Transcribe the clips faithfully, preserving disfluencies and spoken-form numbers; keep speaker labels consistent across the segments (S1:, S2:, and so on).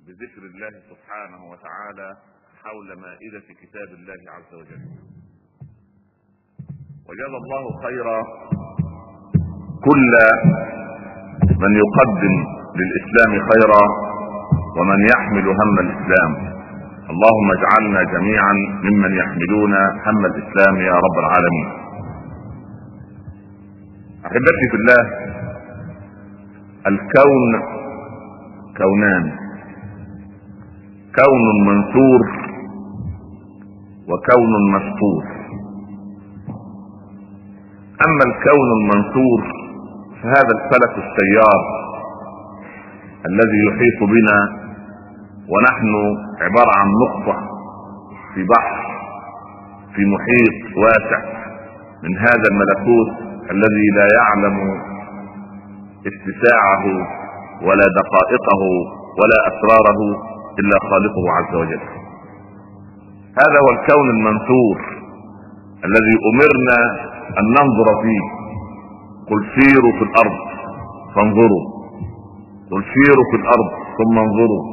S1: بذكر الله سبحانه وتعالى حول مائدة كتاب الله عز وجل. وجزى الله خيرا كل من يقدم للإسلام خيرا ومن يحمل هم الإسلام. اللهم اجعلنا جميعا ممن يحملون هم الإسلام يا رب العالمين. أحبتي في الله، الكون كونان، كون منثور وكون مسطور. اما الكون المنثور فهذا الفلك السيار الذي يحيط بنا ونحن عبارة عن نقطة في بحر في محيط واسع من هذا الملكوت الذي لا يعلم اتساعه ولا دقائقه ولا اسراره الا خالقه عز وجل. هذا هو الكون المنثور الذي امرنا ان ننظر فيه. قل سيروا في الارض فانظروا، قل سيروا في الارض ثم انظروا.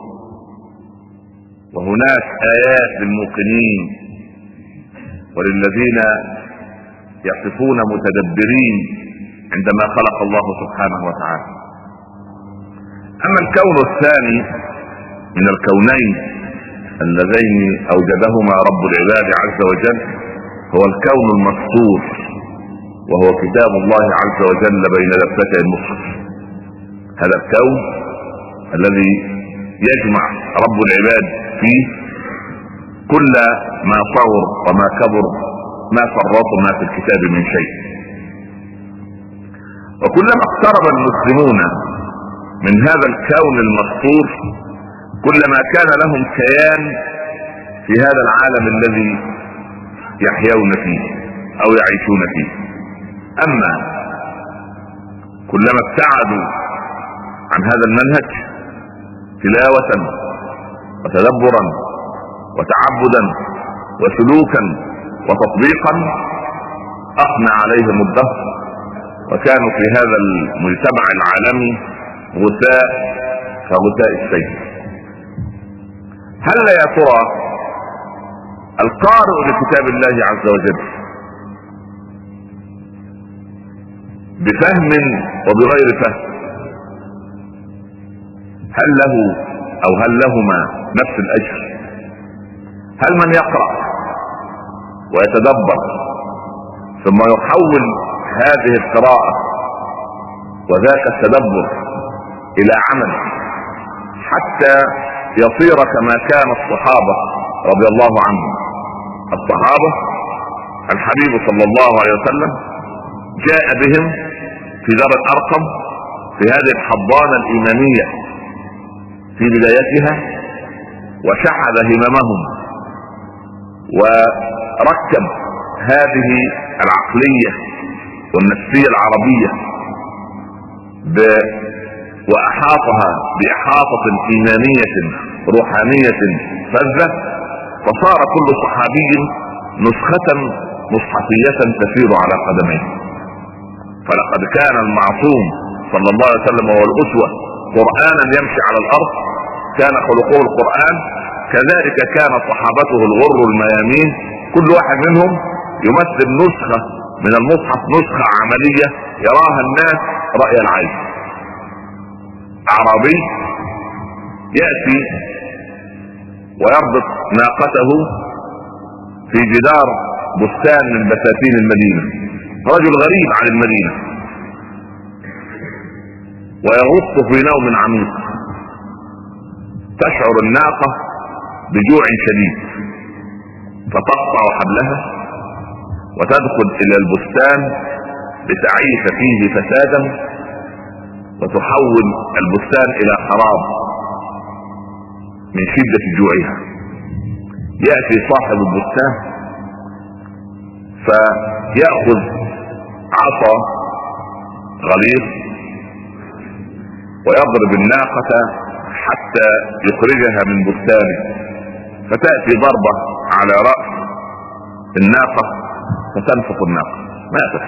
S1: وهناك ايات للموقنين وللذين يقفون متدبرين عندما خلق الله سبحانه وتعالى. اما الكون الثاني من الكونين اللذين اوجدهما رب العباد عز وجل هو الكون المسطور، وهو كتاب الله عز وجل بين دفتي المصحف. هذا الكون الذي يجمع رب العباد فيه كل ما صور وما كبر، ما فرطنا في الكتاب من شيء. وكلما اقترب المسلمون من هذا الكون المسطور كلما كان لهم كيان في هذا العالم الذي يحيون فيه او يعيشون فيه. اما كلما ابتعدوا عن هذا المنهج تلاوة وتدبرا وتعبدا وسلوكا وتطبيقا اقنع عليهم الدهر، وكانوا في هذا المجتمع العالمي غثاء كغثاء السيل. هل يا ترى القارئ لكتاب الله عز وجل بفهم وبغير فهم هل له او هل لهما نفس الاجر؟ هل من يقرأ ويتدبر ثم يحول هذه القراءة وذاك التدبر الى عمل حتى يصير كما كان الصحابة رضي الله عنهم؟ الصحابة الحبيب صلى الله عليه وسلم جاء بهم في دار الارقم في هذه الحضانة الايمانية في بدايتها وشحذ هممهم وركب هذه العقلية والنفسية العربية ب وأحاطها بإحاطة إيمانية روحانية فذة، فصار كل صحابي نسخة مصحفية تسير على قدميه. فلقد كان المعصوم صلى الله عليه وسلم هو الأسوة قرآنا يمشي على الأرض، كان خلقه القرآن، كذلك كان صحابته الغر الميامين كل واحد منهم يمثل نسخة من المصحف، نسخة عملية يراها الناس رأي العين. أعرابي يأتي ويربط ناقته في جدار بستان من بساتين المدينة، رجل غريب عن المدينة، ويغص في نوم عميق. تشعر الناقة بجوع شديد فتقطع حبلها وتدخل إلى البستان لتعيش فيه فسادا وتحول البستان الى خراب من شدة جوعها. يأتي صاحب البستان فيأخذ عصا غليظ ويضرب الناقة حتى يخرجها من بستانه، فتأتي ضربة على رأس الناقة فتنفق الناقة، ماتت.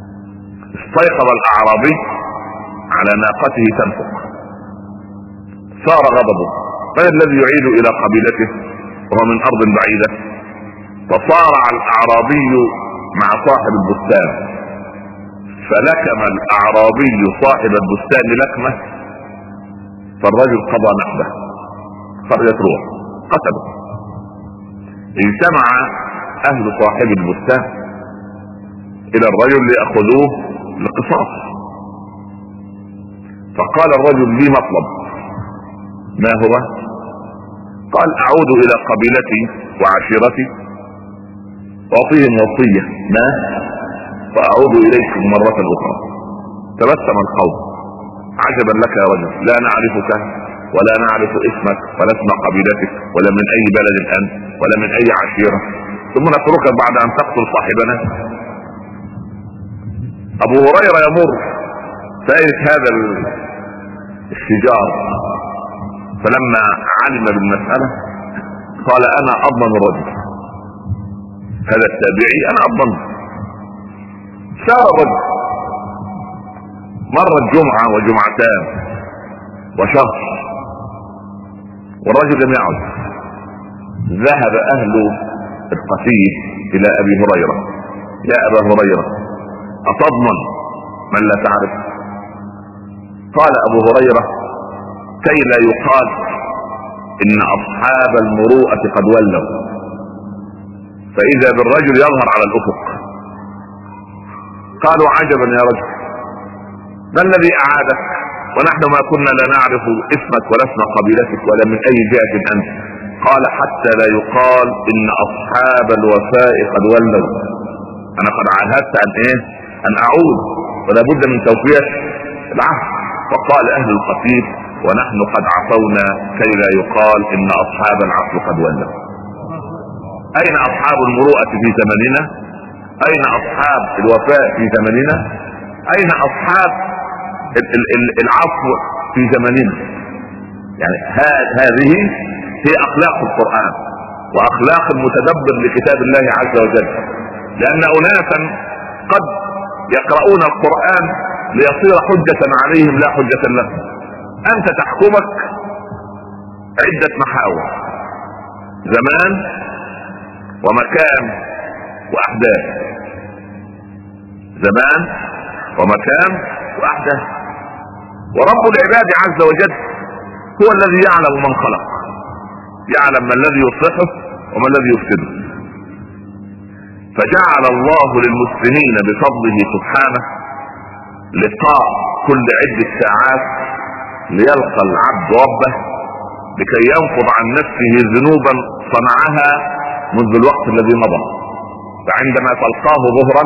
S1: استيقظ الأعرابي على ناقته تنفق، صار غضبه، من الذي يعيد الى قبيلته وهو من ارض بعيدة؟ فصارع الاعرابي مع صاحب البستان، فلكم الاعرابي صاحب البستان لكمة، فالرجل قضى نحبه، خرجت روح، قتله. اجتمع اهل صاحب البستان الى الرجل ليأخذوه للقصاص، فقال الرجل لي مطلب. ما هو؟ قال اعود الى قبيلتي وعشيرتي واعطيهم وصية ما فاعود اليكم مرة اخرى. تبسم القوم، عجبا لك يا رجل، لا نعرفك ولا نعرف اسمك ولا اسم قبيلتك ولا من اي بلد انت ولا من اي عشيرة، ثم نتركك بعد ان تقتل صاحبنا. ابو هريرة يمر فايت هذا الشجار، فلما علم بالمسألة قال انا اضمن الرجل، هذا التابعي انا اضمن. سار الرجل، مرت جمعة وجمعتان وشهر والرجل لم يعد. ذهب اهل القتيل الى ابي هريرة، يا ابا هريرة اتضمن من لا تعرف؟ قال ابو هريرة كي لا يقال ان اصحاب المروءة قد ولوا، فاذا بالرجل يظهر على الافق. قالوا عجبا يا رجل، ما الذي اعادك ونحن ما كنا لا نعرف اسمك ولا اسم قبيلتك ولا من اي جهة انت؟ قال حتى لا يقال ان اصحاب الوفاء قد ولوا، انا قد عاهدت ان ايه ان اعود ولا بد من توفية العهد. فقال اهل القتيل ونحن قد عفونا كي لا يقال ان اصحاب العفو قد ولوا. اين اصحاب المروءة في زمننا؟ اين اصحاب الوفاء في زمننا؟ اين اصحاب العفو في زمننا؟ يعني هذه هي اخلاق القرآن واخلاق المتدبر لكتاب الله عز وجل، لان اناسا قد يقرؤون القرآن ليصير حجة عليهم لا حجة لهم. انت تحكمك عدة محاور، زمان ومكان واحداث، زمان ومكان واحداث. ورب العباد عز وجل هو الذي يعلم من خلق، يعلم ما الذي يصلحه وما الذي يفسده. فجعل الله للمسلمين بفضله سبحانه لقاء كل عدة ساعات ليلقى العبد ربه لكي ينفض عن نفسه ذنوبا صنعها منذ الوقت الذي مضى. فعندما تلقاه ظهرا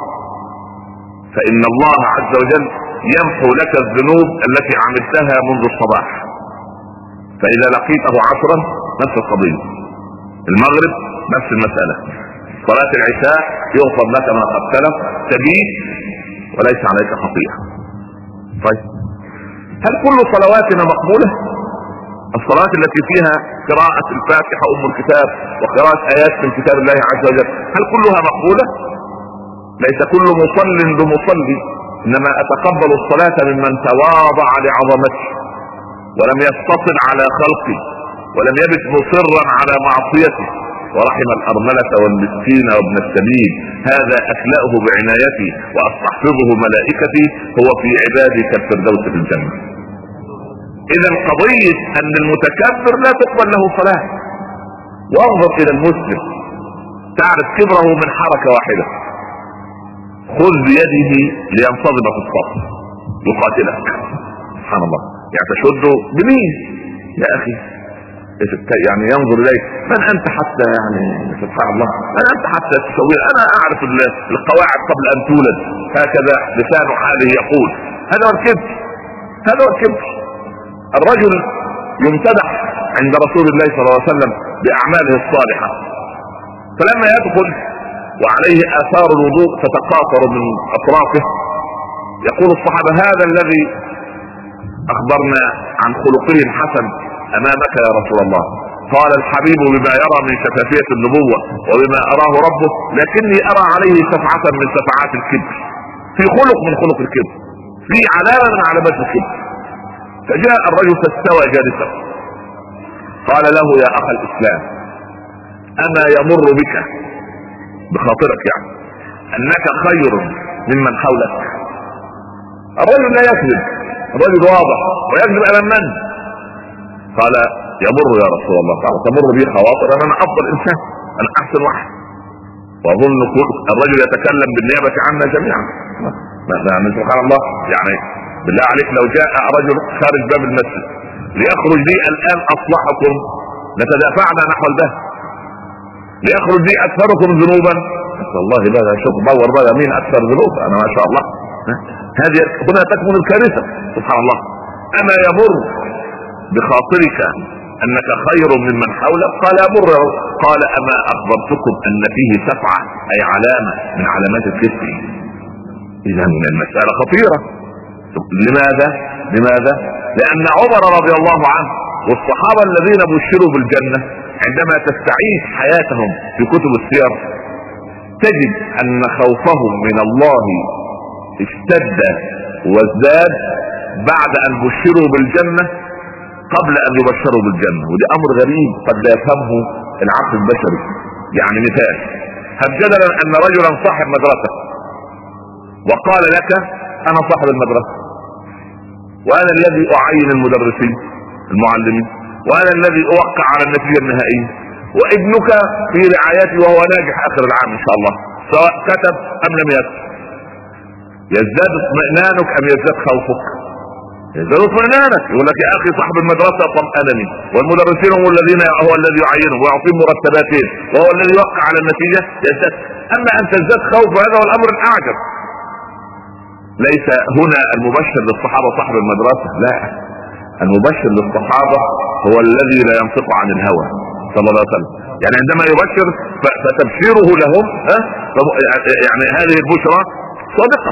S1: فإن الله عز وجل يمحو لك الذنوب التي عملتها منذ الصباح. فإذا لقيته عصرا نفس القضية، المغرب نفس المسألة، صلاة العشاء يغفر لك ما قد سلف، تبيت وليس عليك خطيئة. طيب هل كل صلواتنا مقبولة؟ الصلاة التي فيها قراءة الفاتحة أم الكتاب وقراءة آيات من كتاب الله عز وجل هل كلها مقبولة؟ ليس كل مصل بمصلي، إنما أتقبل الصلاة ممن تواضع لعظمتي ولم يستصل على خلقي ولم يبت مصرا على معصيتي، ورحم الأرملة والمسكين وابن السبيل، هذا أكلأه بعنايتي وأستحفظه ملائكتي، هو في عبادي كالفردوس في الجنة. إذا قضية أن المتكبر لا تقبل له صلاة. وانظر إلى المسلم تعرف كبره من حركة واحدة، خذ بيده لينتظم في الصف يقاتلك، سبحان الله، يعني تشده بمين يا أخي؟ يعني ينظر إليك، من أنت حتى يعني سبحان الله، من أنت حتى تسوي؟ أنا أعرف القواعد قبل أن تولد، هكذا لسان حاله يقول. هذا هو الكبر، هذا هو الكبر. الرجل يمتدح عند رسول الله صلى الله عليه وسلم بأعماله الصالحة، فلما يدخل وعليه آثار الوضوء تتقاطر من أطرافه يقول الصحابة هذا الذي أخبرنا عن خلقه الحسن أمامك يا رسول الله. قال الحبيب بما يرى من شفافية النبوة وبما أراه ربه، لكني أرى عليه شفعة من شفعات الكبر، في خلق من خلق الكبر، في علامة من علامات الكبر. فجاء الرجل فاستوى جالسا، قال له يا اخ الاسلام اما يمر بك بخاطرك يعني انك خير ممن حولك؟ الرجل لا يكذب، الرجل واضح ويكذب امام من؟ قال يمر يا رسول الله. قال تمر بي خواطر انا افضل انسان، انا احسن واحد، واظن الرجل يتكلم بالنيابه عنا جميعا. يعني سبحان الله، يعني بالله عليك لو جاء رجل خارج باب المسجد ليخرج لي الان اصلحكم لتدافعنا نحو الباب، ليخرج لي اكثركم ذنوبا، والله لا شوف دور بقى مين اكثر ذنوب، انا ما شاء الله. هذه هنا تكمن الكارثه سبحان الله. اما يمر بخاطرك انك خير ممن حولك؟ قال يمر. قال اما اخبرتكم ان فيه سفعه اي علامه من علامات الكفر؟ اذا من المساله خطيره. لماذا؟ لماذا؟ لان عمر رضي الله عنه والصحابه الذين بشروا بالجنه عندما تستعيد حياتهم في كتب السير تجد ان خوفهم من الله اشتد وازداد بعد ان بشروا بالجنه قبل ان يبشروا بالجنه. ودي امر غريب قد لا يفهمه العقل البشري. يعني مثال، هب جدلا ان رجلا صاحب مدرسه وقال لك انا صاحب المدرسه وانا الذي اعين المدرسين المعلمين وانا الذي اوقع على النتيجه النهائيه، وابنك في رعايتي وهو ناجح اخر العام ان شاء الله سواء كتب ام لم يكتب، يزداد اطمئنانك ام يزداد خوفك؟ يزداد اطمئنانك. يقول لك يا اخي صاحب المدرسه طمأنني والمدرسين هم الذين هو الذي يعينهم ويعطيهم مرتباتين وهو الذي يوقع على النتيجه، يزداد. اما ان تزداد خوف هذا هو الامر الاعجب. ليس هنا المبشر للصحابه صاحب المدرسه، لا، المبشر للصحابه هو الذي لا ينطق عن الهوى صلى الله عليه وسلم. يعني عندما يبشر فتبشيره لهم ها يعني هذه البشرى صادقه.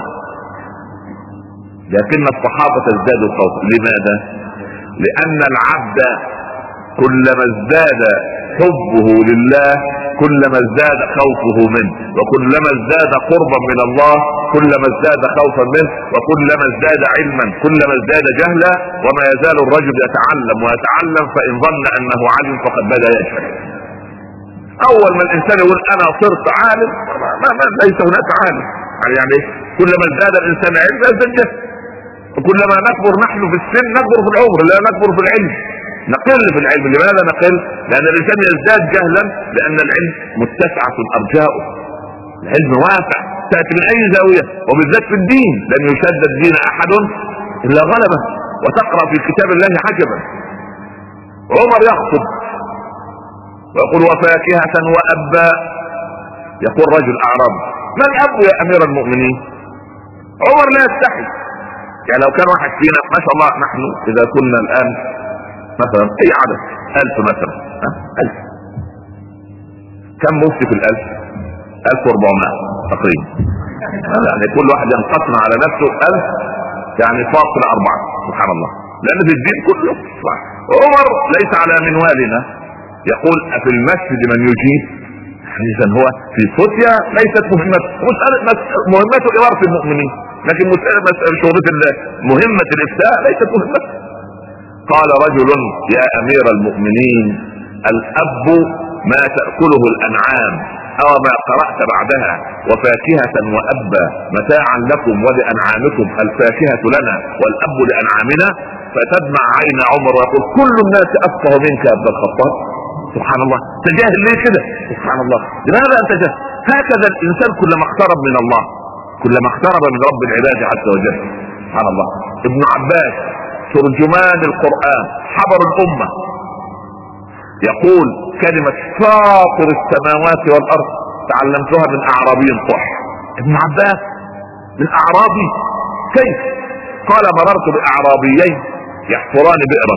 S1: لكن الصحابه تزداد الخوف. لماذا؟ لان العبد كلما ازداد حبه لله كلما ازداد خوفه منه، وكلما ازداد قربا من الله كلما ازداد خوفا منه، وكلما ازداد علما كلما ازداد جهلا، وما يزال الرجل يتعلم ويتعلم فإن ظن أنه علم فقد بدأ يجهل. أول ما الإنسان يقول أنا صرت عالم ما ما ليس هناك عالم. يعني كلما ازداد الإنسان علم يزداد جهل، وكلما نكبر نحن في السن نكبر في العمر لا نكبر في العلم، نقل في العلم. لماذا نقل؟ لأن الإنسان يزداد جهلا لأن العلم متسعة أرجاؤه، العلم واسع تأتي من أي زاوية، وبالذات في الدين لن يشد الدين أحد إلا غلبه، وتقرأ في كتاب الله عجبا. عمر يخطب ويقول وفاكهة وأبا، يقول رجل أعرابي من أب يا أمير المؤمنين؟ عمر لا يستحي. يعني لو كان واحد فينا ما شاء الله نحن إذا كنا الآن مثلا اي عدد الف مثلا الف، كم مفتي في الالف؟ الف واربعمائة تقريبا. يعني كل واحد ينقسم على نفسه الف يعني فاصل اربعة سبحان الله، لان في الدين كله. عمر ليس على منوالنا يقول في المسجد من يجيب، اذا هو في فتيا ليست مهمته مهمته إمارة المؤمنين، لكن مسألة شغلة مهمة الافتاء ليست مهمته. قال رجل يا امير المؤمنين الاب ما تأكله الانعام او ما قرأت بعدها وفاكهة وابا متاعا لكم ولانعامكم، الفاكهة لنا والاب لانعامنا. فتدمع عين عمر ويقول كل الناس افقه منك يا ابن الخطاب. سبحان الله، تجاهل ليه كده؟ سبحان الله، لماذا انت جاهل؟ هكذا الانسان كلما اقترب من الله كلما اقترب من رب العباد عز وجل. سبحان الله. ابن عباس ترجمان القرآن حبر الأمة يقول كلمة فاطر السماوات والأرض تعلمتها من أعرابي صح. ابن عباس من أعرابي كيف؟ قال مررت بأعرابيين يحفران بئرا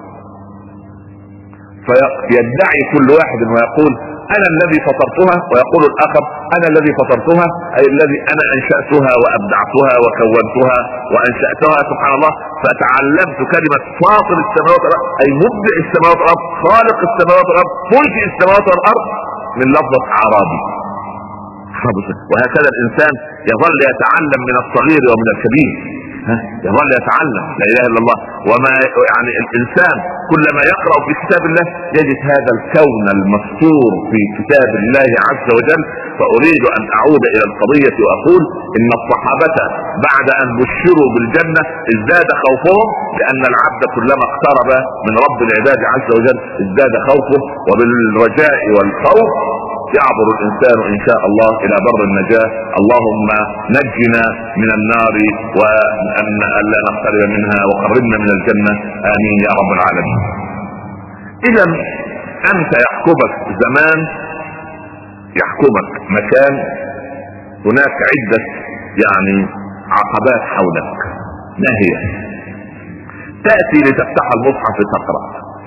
S1: فيدعي كل واحد ويقول انا الذي فطرتها، ويقول الاخر انا الذي فطرتها اي الذي انا انشأتها وابدعتها وكونتها وانشأتها. سبحان الله. فتعلمت كلمة فاطر السماوات والارض اي مبدع السماوات والارض خالق السماوات والارض منشئ السماوات والارض من لفظة اعرابي. وهكذا الانسان يظل يتعلم من الصغير ومن الكبير. يظل يتعلم لا اله الا الله. وما يعني الانسان كلما يقرأ في كتاب الله يجد هذا الكون المستور في كتاب الله عز وجل. فاريد ان اعود الى القضية واقول ان الصحابة بعد ان بشروا بالجنة ازداد خوفهم، لان العبد كلما اقترب من رب العباد عز وجل ازداد خوفه، وبالرجاء والخوف يعبر الانسان ان شاء الله الى بر النجاة. اللهم نجنا من النار وان لا نقترب منها، وقربنا من الجنة، امين يا رب العالمين. اذا انت يحكمك زمان، يحكمك مكان، هناك عدة يعني عقبات حولك. ما هي؟ تأتي لتفتح المصحف تقرأ،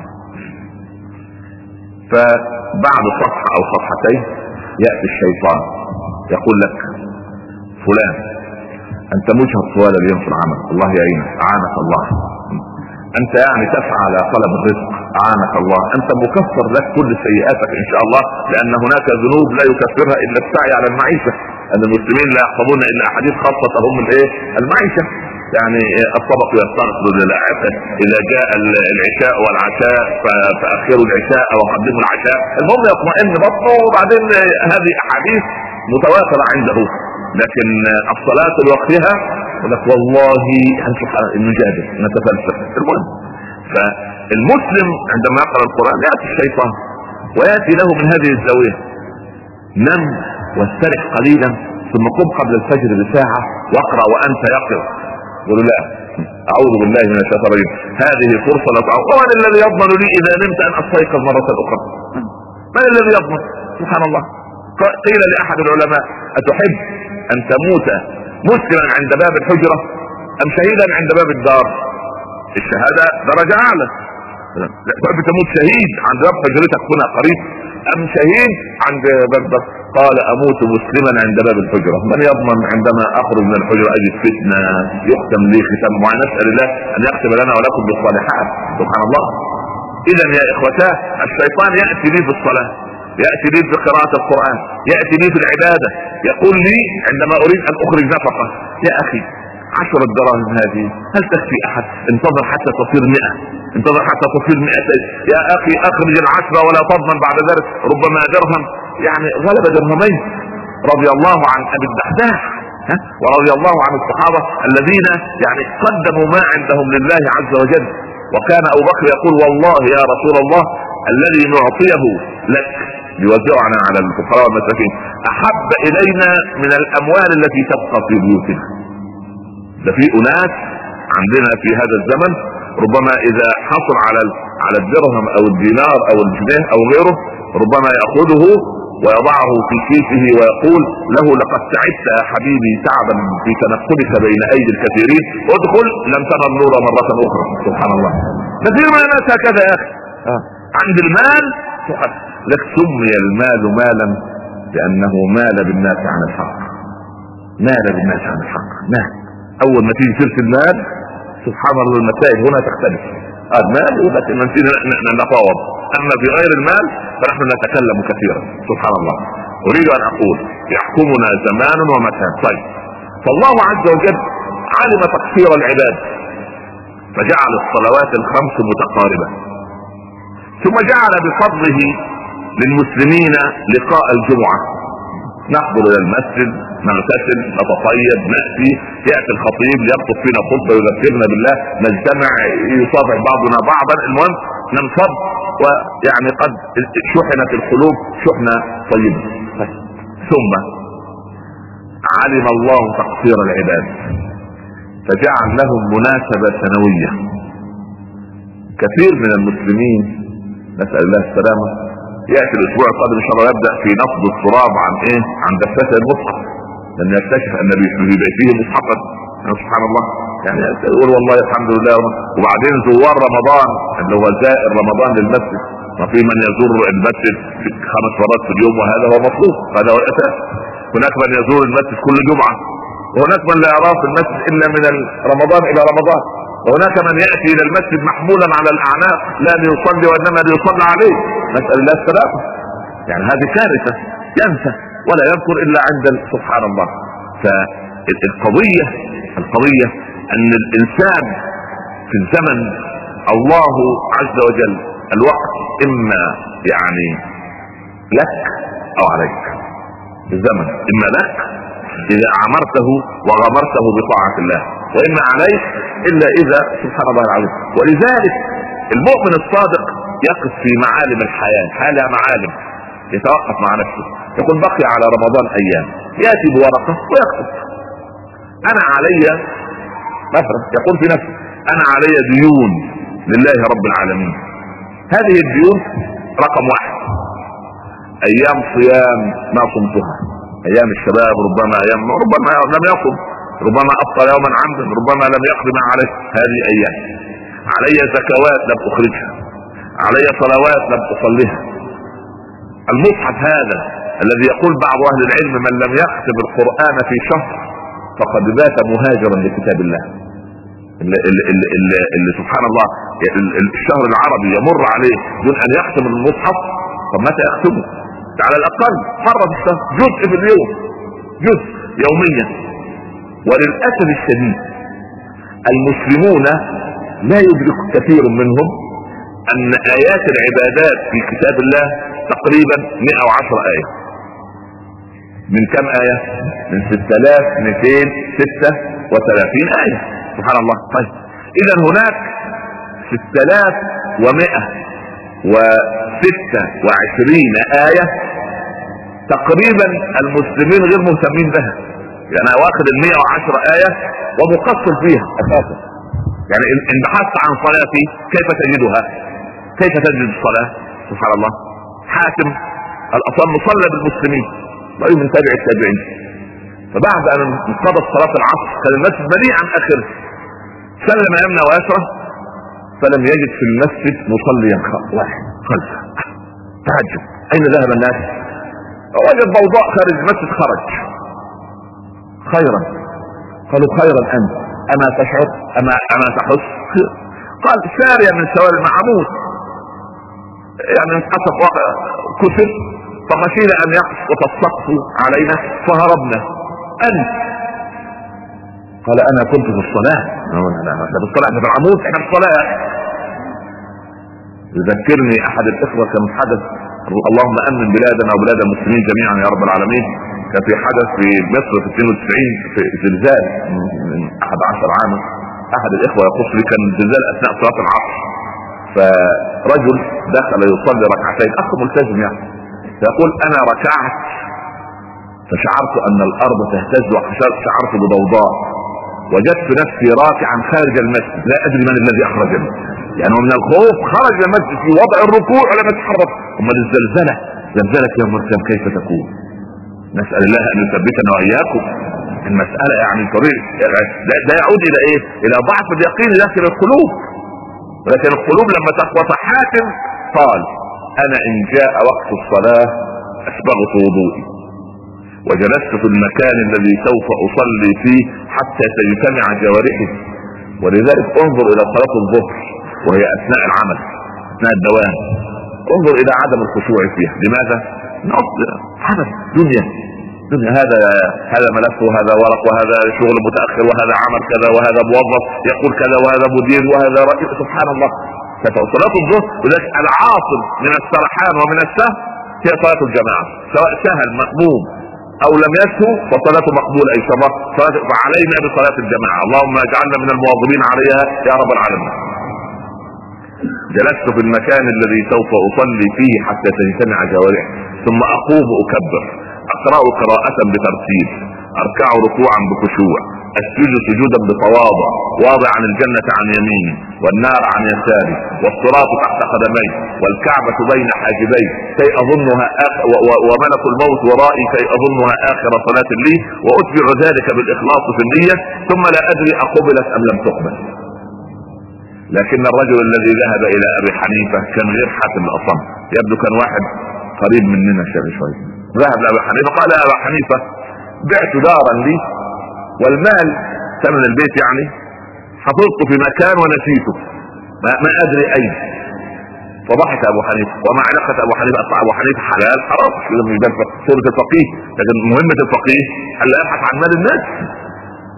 S1: فبعد صفحة او صفحتين يأتي الشيطان يقول لك فلان انت مجهد طوال اليوم في العمل، الله يعينك، اعانك الله. انت يعني تسعى على طلب الرزق، اعانك الله. انت مكفر لك كل سيئاتك ان شاء الله، لان هناك ذنوب لا يكفرها الا السعي على المعيشة. ان المسلمين لا يحفظون الا احاديث خاصة هم الايه؟ المعيشة. يعني الطبق يستغفر للعشاء، اذا جاء العشاء والعشاء فاخروا العشاء وقدموا العشاء. المهم يطمئن بطنه، وبعدين هذه احاديث متواترة عنده. لكن الصلاة لوقتها ولك والله المجادل نتفلسف. المهم فالمسلم عندما يقرأ القرآن يأتي الشيطان ويأتي له من هذه الزاوية: نم واسترح قليلا ثم قم قبل الفجر بساعة واقرأ وأنت يقظ. يقول لا، أعوذ بالله من الشيطان الرجيم، هذه فرصة لا تعوض. ومن الذي يضمن لي إذا نمت أن أستيقظ مرة أخرى؟ من الذي يضمن؟ سبحان الله. قيل لأحد العلماء: أتحب أن تموت مسلما عند باب الحجرة أم شهيدا عند باب الدار؟ الشهادة درجة أعلى. تحب تموت شهيد عند باب حجرتك هنا قريب أم شهيد عند باب الدار؟ قال: أموت مسلما عند باب الحجرة. من يضمن عندما أخرج من الحجرة أجد فتنة يختم لي ختام معين؟ نسأل الله أن يختم لنا ولكم بالصالحات. سبحان الله. إذا يا إخوتاه، الشيطان يأتي لي في الصلاة، يأتي لي في قراءة القرآن، يأتي لي في العبادة، يقول لي عندما أريد أن أخرج نفقة: يا أخي عشر الدراهم هذه هل تكفي أحد؟ انتظر حتى تصير مئة، انتظر حتى تصير مئتين. يا أخي أخرج العشرة ولا تضمن بعد ذلك ربما درهم يعني غلب درهمين. رضي الله عن أبي الدحداح ورضي الله عن الصحابة الذين يعني قدموا ما عندهم لله عز وجل. وكان أبو بكر يقول: والله يا رسول الله الذي نعطيه لك ليوزعنا على الفقراء والمساكين أحب إلينا من الأموال التي تبقى في بيوتنا. ده في أناس عندنا في هذا الزمن ربما إذا حصل على على الدرهم أو الدينار أو الجنيه أو غيره ربما يأخذه ويضعه في كيسه ويقول له: لقد تعبت يا حبيبي تعبا في تنقلك بين أيدي الكثيرين، ادخل لم ترى النور مرة أخرى. سبحان الله. كثير من الناس هكذا يا أخي. آه. عند المال لك سمي المال مالا لأنه مال بالناس عن الحق، مال بالناس عن الحق. نعم. أول ما تيجي سيرة المال سبحان الله المسائل هنا تختلف. المال ولكن نتفاوض، أما في غير المال فنحن نتكلم كثيرا. سبحان الله. أريد أن أقول يحكمنا زمان ومكان. طيب، فالله عز وجل علم تقصير العباد فجعل الصلوات الخمس متقاربة، ثم جعل بفضله للمسلمين لقاء الجمعة. نحضر الى المسجد، نغتسل، نتطيب، نأتي، يأتي الخطيب يخطب فينا خطبة يذكرنا بالله، نجتمع، يصافح بعضنا بعضا، المهم ننفض ويعني قد شحنت القلوب شحنة طيبة. ثم علم الله تقصير العباد فجعل لهم مناسبة سنوية. كثير من المسلمين نسأل الله السلامة يأتي الأسبوع القادم إن شاء الله يبدأ في نفض التراب عن إيه؟ عن دفاتر المصحف، لأن يكتشف أن في بيته مصحفا. يعني سبحان الله، يعني يقول والله الحمد لله. وبعدين زوار رمضان اللي هو زائر رمضان للمسجد، ما في من يزور المسجد في خمس مرات في اليوم، وهذا هو مطلوب، هذا هو الأساس. هناك من يزور المسجد كل جمعة، وهناك من لا يراه في المسجد إلا من رمضان إلى رمضان، وهناك من يأتي إلى المسجد محمولا على الأعناق لا ليصلي وإنما ليصلى عليه. نسأل الله السلامة. يعني هذه كارثة، ينسى ولا يذكر إلا عند سبحان الله. فالقضية القضية ان الانسان في الزمن الله عز وجل الوقت اما يعني لك او عليك. الزمن اما لك اذا عمرته وغمرته بطاعة الله، واما عليك الا اذا سبحان الله العظيم. ولذلك المؤمن الصادق يقف في معالم الحياة، حالة معالم، يتوقف مع نفسه يقول بقي على رمضان ايام، ياتي بورقة ويكتب انا علي مثلا، يقول في نفسه انا علي ديون لله رب العالمين. هذه الديون رقم واحد ايام صيام ما صمتها، ايام الشباب ربما ايام ربما لم يصم، ربما افطر يوما عمدا، ربما لم يقضي ما عليه، هذه ايام. علي زكوات لم اخرجها، علي صلوات لم اصليها. المصحف هذا الذي يقول بعض اهل العلم من لم يختم القرآن في شهر فقد بات مهاجرا لكتاب الله. اللي, اللي, اللي, اللي سبحان الله الشهر العربي يمر عليه دون ان يختم المصحف، طب متى يختمه؟ على الاقل مرة في الشهر، جزء في اليوم، جزء يوميا. وللاسف الشديد المسلمون لا يدرك كثير منهم ان ايات العبادات في كتاب الله تقريبا مئة وعشرة آية. من كم آية؟ من ستة آلاف ومئتين وستة وثلاثين آية. سبحان الله. طيب اذا هناك ستة آلاف ومئة وستة وعشرين آية تقريبا المسلمين غير مهتمين بها. يعني واخد المئة وعشرة آية ومقصر فيها اساسا. يعني ان بحثت عن صلاتي كيف تجدها؟ كيف تجد الصلاة؟ سبحان الله. حاتم الاصم صلى بالمسلمين رأيه من تابع التابعين، فبعد ان انقضت صلاة العصر كان المسجد مليئا اخر، سلم يمنى ويسرى فلم يجد في المسجد مصليا واحد خلفه. تعجب اين ذهب الناس؟ وجد ضوضاء خارج المسجد، خرج. خيرا، قالوا خيرا انت، اما تشعر اما اما تحس؟ قال ساريا من سواري المعمود، يعني انقصف كسر فخشينا ان يقصف السقف علينا فهربنا. انت؟ قال انا كنت في الصلاة. احنا في الصلاة، احنا في العمود، احنا في الصلاة. يذكرني احد الاخوة كان حدث، اللهم امن بلادنا وبلاد المسلمين جميعا يا رب العالمين. كان في حدث في مصر في اثنين وتسعين في زلزال من احد عشر عاما. احد الاخوة يقص لي كان زلزال اثناء صلاة العصر، فرجل دخل يصلي ركعتين، اخ ملتزم يعني، فيقول انا ركعت فشعرت ان الارض تهتز وشعرت بضوضاء، وجدت نفسي راكعا خارج المسجد لا ادري من الذي اخرجني. يعني من الخوف خرج المسجد في وضع الركوع ولم يتحرك. اما الزلزلة، زلزلة يوم القيامة كيف تكون؟ نسأل الله ان يثبتنا واياكم. المسألة يعني طريق ده يعود الى ايه؟ الى ضعف اليقين داخل القلوب. ولكن القلوب لما تقوى حاتم قال انا ان جاء وقت الصلاة اسبغت وضوئي وجلست في المكان الذي سوف اصلي فيه حتى تجتمع جوارحي. ولذلك انظر الى صلاة الظهر وهي اثناء العمل، اثناء الدوام، انظر الى عدم الخشوع فيها. لماذا؟ عمل دنيا دنيا، هذا هذا ملف وهذا ورق وهذا شغل متاخر وهذا عمل كذا وهذا موظف يقول كذا وهذا مدير وهذا رئيس. سبحان الله. صلاة الظهر ولذلك العاصم من السرحان ومن السهو هي صلاة الجماعة، سواء سهل مأموم او لم يسهو فصلاته مقبول. اي صلاة فعلينا بصلاة الجماعة، اللهم اجعلنا من المواظبين عليها يا رب العالمين. جلست في المكان الذي سوف اصلي فيه حتى تجتمع جوارحي، ثم اقوم اكبر، اقرأ قراءة بترتيب، اركع ركوعا بخشوع، اسجد سجودا بتواضع، واضعا الجنة عن يميني والنار عن يساري والصراط تحت قدمي والكعبة بين حاجبي كي اظنها آخر وملك الموت ورائي كي اظنها اخر صلاة لي، واتبع ذلك بالاخلاص في النية، ثم لا ادري اقبلت ام لم تقبل. لكن الرجل الذي ذهب الى ابي حنيفة كان غير حاتم الاصم، يبدو كان واحد قريب مننا شوي. ذهب لابي حنيفة قال يا ابا حنيفة بعت دارا لي والمال ثمن البيت يعني حفظته في مكان ونسيته ما, ما ادري اين. فضحك ابو حنيفة. وما علاقة ابو حنيفة؟ اطلع ابو حنيفة حلال حرام لما يبقى صورة الفقيه، لكن مهمة الفقيه الا يبحث عن مال الناس.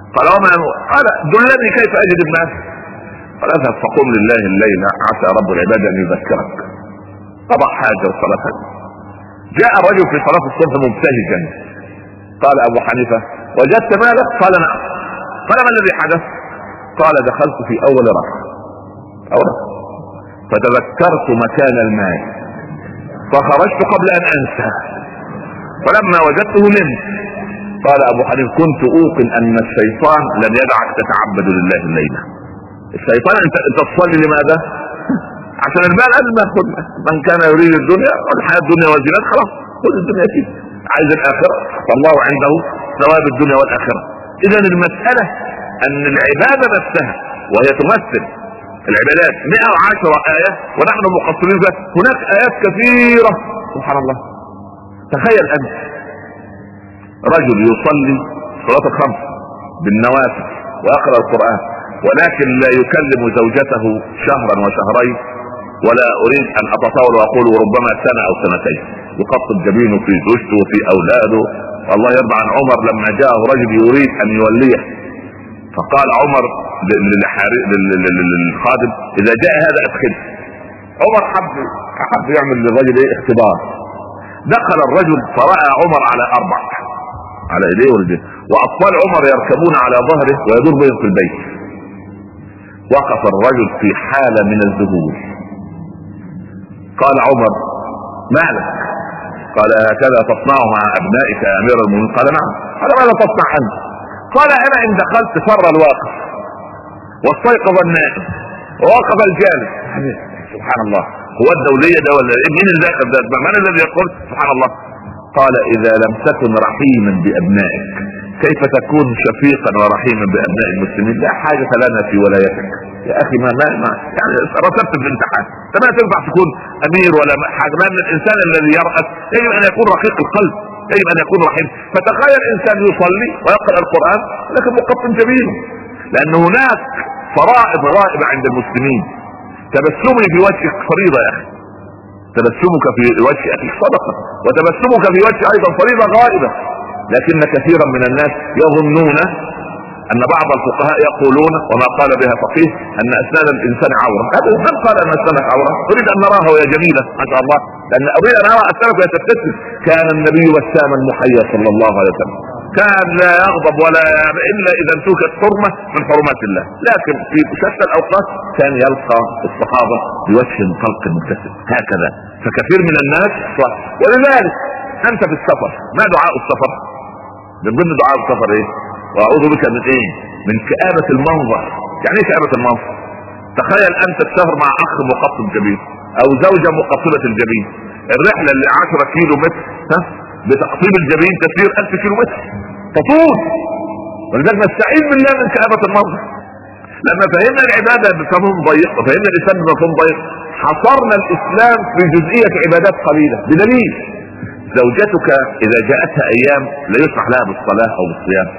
S1: قال وما قال دلني كيف اجد الناس. قال اذهب فقم لله الليل عسى رب العباد ان يذكرك. قضى حاجه وصلاه. جاء الرجل في صلاه الصبح مبتهجا. قال ابو حنيفه وجدت مالك؟ قال نعم. قال ما الذي حدث؟ قال دخلت في اول ركعه أولا فتذكرت مكان المال فخرجت قبل ان انسى فلما وجدته نمت. قال ابو حنيفه كنت اوقن ان الشيطان لن يدعك تتعبد لله الليله. الشيطان انت انت تصلي لماذا؟ عشان المال. قبل ما ياخذ من كان يريد الدنيا والحياه الدنيا وزينتها خلاص خذ الدنيا فيه. عايز الاخره فالله عنده ثواب الدنيا والاخره. اذا المساله ان العباده نفسها وهي تمثل العبادات مئة وعشرة آية ونحن مقصرين فيها. هناك آيات كثيرة سبحان الله. تخيل أنت رجل يصلي صلاة الخمس بالنوافل ويقرأ القرآن ولكن لا يكلم زوجته شهرا وشهرين، ولا أريد أن أتطاول وأقول ربما سنة أو سنتين، يقطب جبينه في زوجته وفي أولاده. الله يرضى عن عمر لما جاءه رجل يريد أن يوليه فقال عمر للخادم اذا جاء هذا ادخله. عمر حب حب يعمل للرجل ايه اختبار. دخل الرجل فرأى عمر على اربع على ايديه ورجليه واطفال عمر يركبون على ظهره ويدور بهم في البيت. وقف الرجل في حالة من الذهول. قال عمر ما لك؟ قال هكذا تصنع مع ابنائك يا امير المؤمنين؟ قال نعم. قال ماذا تصنع انت؟ قال انا ان دخلت فر الواقف واستيقظ النائم ووقف الجالس. سبحان الله. هو الدولية ده ولا مين اللي داخل ده؟ من الذي يقول سبحان الله؟ قال اذا لم تكن رحيما بابنائك كيف تكون شفيقا ورحيما بابناء المسلمين؟ لا حاجة لنا في ولايتك يا اخي. ما ما, ما يعني رتبت في الامتحان انت ما تنفع تكون امير ولا حاجة. ما من الانسان الذي يرأس يجب ان يكون رقيق القلب، يجب ان يكون رحيم. فتخيل انسان يصلي ويقرأ القرآن لكن مقطم جبينه، لان هناك فرائض غائبة عند المسلمين. تبسمي في وجهك فريضة يا اخي، تبسمك في وجه اخيك صدقة، وتبسمك في وجه ايضا فريضة غائبة. لكن كثيرا من الناس يظنون ان بعض الفقهاء يقولون وما قال بها فقيه ان اسنان الانسان عورة. هذا من قال ان اسنانك عورة؟ اريد ان نراها وهي جميلة ما شاء الله، لان اريد ان ارى اسنانك وهي تبتسم. كان النبي بساما محيا صلى الله عليه وسلم، كان لا يغضب ولا الا اذا انتهكت حرمة من حرمات الله، لكن في شتى الاوقات كان يلقى الصحابة بوجه طلق مبتسم هكذا. فكثير من الناس صح. ولذلك انت في السفر ما دعاء السفر؟ من ضمن دعاء السفر ايه؟ واعوذ بك من ايه؟ من كآبة المنظر. يعني ايه كآبة المنظر؟ تخيل انت تسافر مع اخ مقطم جبين او زوجة مقصرة الجبين، الرحلة اللي عشرة كيلو متر ها بتقطيم الجبين تسير الف كيلو متر تطول. ولذلك نستعين بالله من كآبة المنظر. لما فهمنا العبادة بفهم ضيق وفهمنا الاسلام بفهم ضيق حصرنا الاسلام في جزئية عبادات قليلة. بدليل زوجتك اذا جاءتها ايام لا يسمح لها بالصلاة او بالصيام،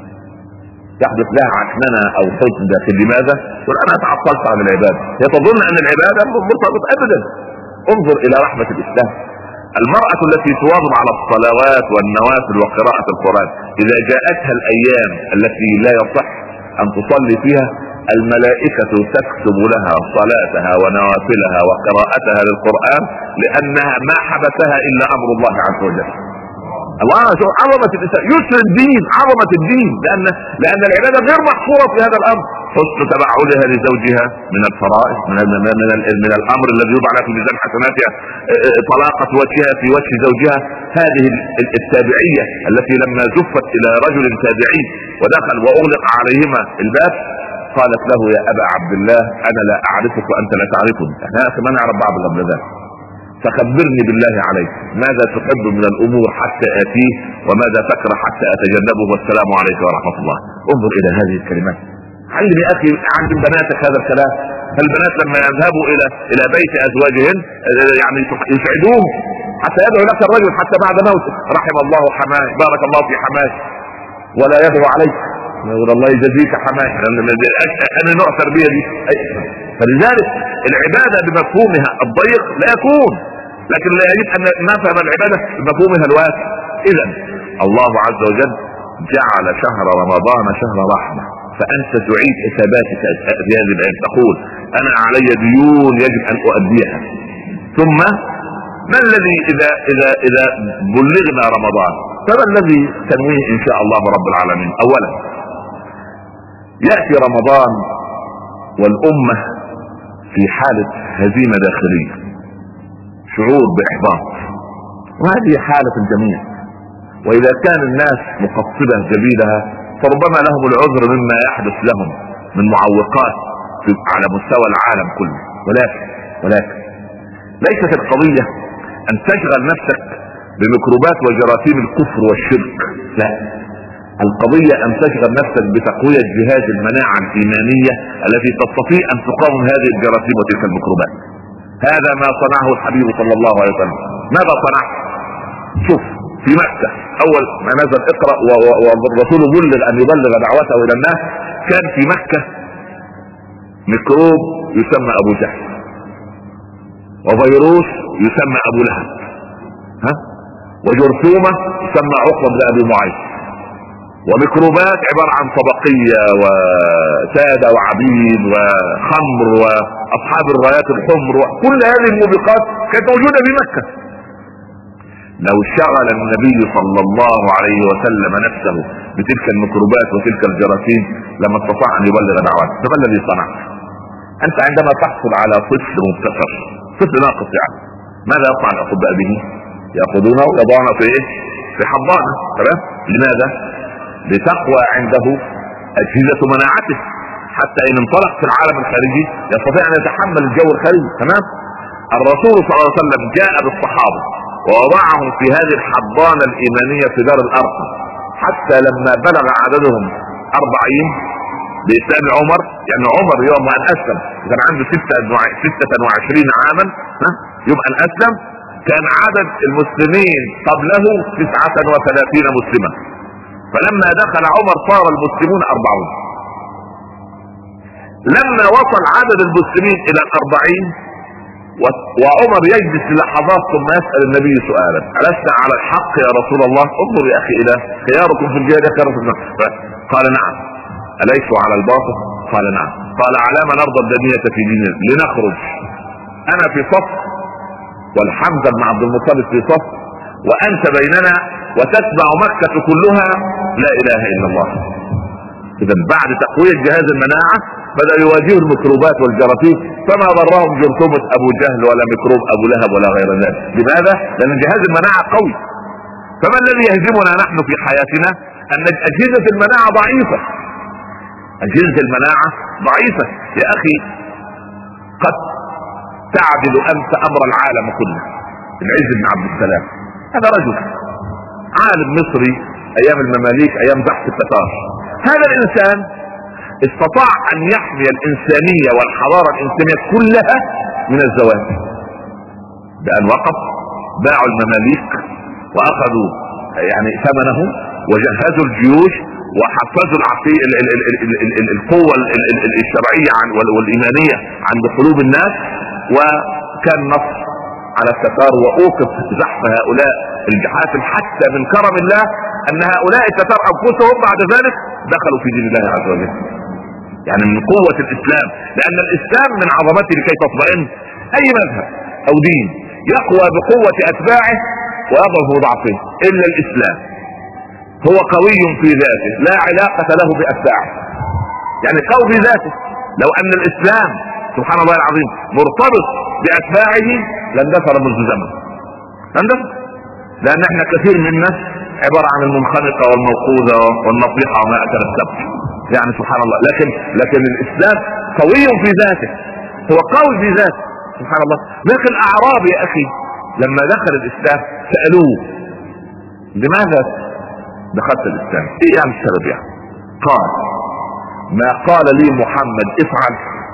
S1: يحدث لها عكننة او حزن داخل. لماذا؟ تقول انا تعطلت عن العبادة. هي تظن ان العبادة مرتبط ابدا. انظر الى رحمة الاسلام. المرأة التي تواظب على الصلوات والنوافل وقراءة القرآن اذا جاءتها الايام التي لا يصح ان تصلي فيها الملائكة تكتب لها صلاتها ونوافلها وقراءتها للقرآن لانها ما حبسها الا امر الله عز وجل. الله شوف عظمة الإنسان، يسر الدين، عظمة الدين، لأن لأن العبادة غير محصورة في هذا الأمر. حسن تبعلها لزوجها من الفرائض، من من من, من الأمر الذي يوضع لها في ميزان حسناتها، طلاقة وجهها في وجه زوجها. هذه التابعية التي لما زفت إلى رجل تابعي ودخل وأغلق عليهما الباب قالت له يا أبا عبد الله أنا لا أعرفك وأنت لا تعرفني، أنا كمان أعرف بعض قبل ذلك، فخبرني بالله عليك ماذا تحب من الامور حتى اتيه وماذا تكره حتى اتجنبه والسلام عليكم ورحمة الله. انظر الى هذه الكلمات. علم يا اخي علم بناتك هذا الكلام. فالبنات لما يذهبوا الى الى بيت ازواجهن يعني يسعدوهم حتى يدعو لك الرجل حتى بعد موته رحم الله حماي بارك الله في حماي ولا يدعو عليك يقول الله يجزيك حماي. انا نوع تربية دي. فلذلك العبادة بمفهومها الضيق لا يكون، لكن لا يجب ان نفهم العبادة بمفهومها الواسع. اذا الله عز وجل جعل شهر رمضان شهر رحمة، فأنت تعيد حساباتك في هذه الأيام، تقول أنا علي ديون يجب أن أؤديها. ثم ما الذي إذا إذا إذا بلغنا رمضان فما الذي تنويه إن شاء الله رب العالمين؟ أولا يأتي رمضان والأمة في حالة هزيمة داخلية، شعور بإحباط، وهذه حالة الجميع. وإذا كان الناس مقصدة جبيلها فربما لهم العذر مما يحدث لهم من معوقات على مستوى العالم كله، ولكن ولكن ليست القضية أن تشغل نفسك بميكروبات وجراثيم الكفر والشرك، لا، القضية أن تشغل نفسك بتقوية جهاز المناعة الإيمانية التي تستطيع أن تقاوم هذه الجراثيم وتلك الميكروبات. هذا ما صنعه الحبيب صلى الله عليه وسلم. ماذا صنع؟ شوف، في مكة أول ما نزل اقرأ والرسول ظلل أن يبلغ دعوته إلى الناس، كان في مكة ميكروب يسمى أبو جهل، وفيروس يسمى أبو لهب، ها، وجرثومة يسمى عقبة بن أبي معيط، وميكروبات عبارة عن طبقية وسادة وعبيد وخمر وأصحاب الرايات الحمر، وكل هذه الموبقات كانت موجودة في مكة. لو شغل النبي صلى الله عليه وسلم نفسه بتلك الميكروبات وتلك الجراثيم لما استطاع أن يبلغ دعوته. فما الذي صنع؟ أنت عندما تحصل على طفل مبتسر، طفل ناقص يعني، ماذا يصنع الأطباء به؟ يأخذونه يضعونه في إيه؟ في حضانة، تمام؟ لماذا؟ لتقوى عنده أجهزة مناعته، حتى إن انطلق في العالم الخارجي يستطيع أن يتحمل الجو الخارجي، تمام؟ الرسول صلى الله عليه وسلم جاء بالصحابة ووضعهم في هذه الحضانة الإيمانية في دار الأرقم، حتى لما بلغ عددهم أربعين بإسلام عمر، يعني عمر يوم أن أسلم كان عنده ستة وعشرين عاما، يوم أن أسلم كان عدد المسلمين قبله تسعة وثلاثين مسلما، فلما دخل عمر صار المسلمون أربعون. لما وصل عدد المسلمين إلى الأربعين وعمر يجلس لحظات ثم يسأل النبي سؤالا: ألست على الحق يا رسول الله؟ انظر يا أخي إلى خياركم في الجهاد يا رسول الله. قال: نعم. أليسوا على الباطل؟ قال: نعم. قال: على ما نرضى الدنية في ديننا؟ لنخرج أنا في صف والحمزة بن عبد المطلب في صف وأنت بيننا وتتبع مكة كلها لا إله إلا الله. إذا بعد تقوية جهاز المناعة بدأ يواجه الميكروبات والجراثيم، فما ضرهم جرثومة أبو جهل ولا ميكروب أبو لهب ولا غير ذلك. لماذا؟ لأن جهاز المناعة قوي. فما الذي يهزمنا نحن في حياتنا؟ أن أجهزة المناعة ضعيفة. أجهزة المناعة ضعيفة يا أخي. قد تعدل أنت أمر العالم كله. العز بن عبد السلام هذا رجل عالم مصري أيام المماليك، أيام بحث التتار. هذا الإنسان استطاع أن يحمي الإنسانية والحضارة الإنسانية كلها من الزواج، بأن وقف باعوا المماليك وأخذوا يعني ثمنه وجهزوا الجيوش وحفزوا القوة الشرعية والإيمانية عند قلوب الناس، وكان نصر على التتار وأوقف زحف هؤلاء الجحافل، حتى من كرم الله أن هؤلاء التتار أنفسهم بعد ذلك دخلوا في دين الله عز وجل. يعني من قوة الإسلام، لأن الإسلام من عظمته لكي تطمئن أي مذهب أو دين يقوى بقوة أتباعه ويضعف بضعفه، إلا الإسلام هو قوي في ذاته لا علاقة له بأتباعه، يعني قوي في ذاته. لو أن الإسلام سبحان الله العظيم مرتبط بأتباعه لاندثر منذ زمن، لاندثر، لأن احنا كثير منا عبارة عن المنخنقة والموقوذة والنصيحة وما أكل السبت، يعني سبحان الله. لكن لكن الإسلام قوي في ذاته، هو قوي في ذاته سبحان الله. لكن الأعراب يا أخي لما دخل الإسلام سألوه: لماذا دخلت الإسلام؟ إيه يعني السبب؟ يعني قال: ما قال لي محمد افعل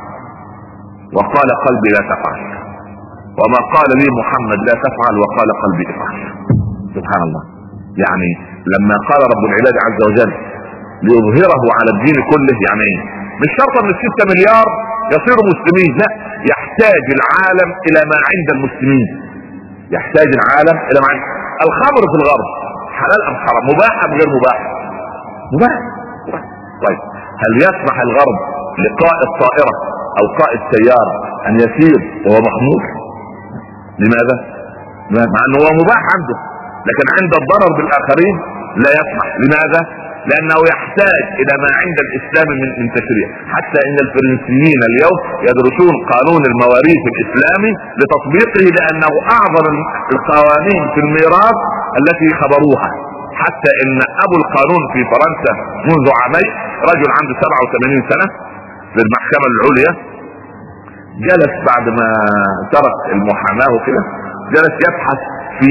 S1: وقال قلبي لا تفعل، وما قال لي محمد لا تفعل وقال قلبي افعل. سبحان الله. يعني لما قال رب العباد عز وجل ليظهره على الدين كله، يعني ايه؟ مش شرط ان الستة مليار يصيروا مسلمين، لا، يحتاج العالم الى ما عند المسلمين، يحتاج العالم الى ما عند. الخمر في الغرب حلال ام حرام؟ مباح ام غير مباح؟ مباح. طيب هل يسمح الغرب لقائد طائرة او قائد سيارة ان يسير وهو مخمور؟ لماذا؟ مع انه هو مباح عنده، لكن عند الضرر بالاخرين لا يسمح. لماذا؟ لانه يحتاج الى ما عند الاسلام من من تشريع. حتى ان الفرنسيين اليوم يدرسون قانون المواريث الاسلامي لتطبيقه، لانه اعظم القوانين في الميراث التي خبروها. حتى ان ابو القانون في فرنسا منذ عامين، رجل عنده سبعة وثمانين سنة في المحكمة العليا، جلس بعد ما ترك المحاماة وكده، جلس يبحث في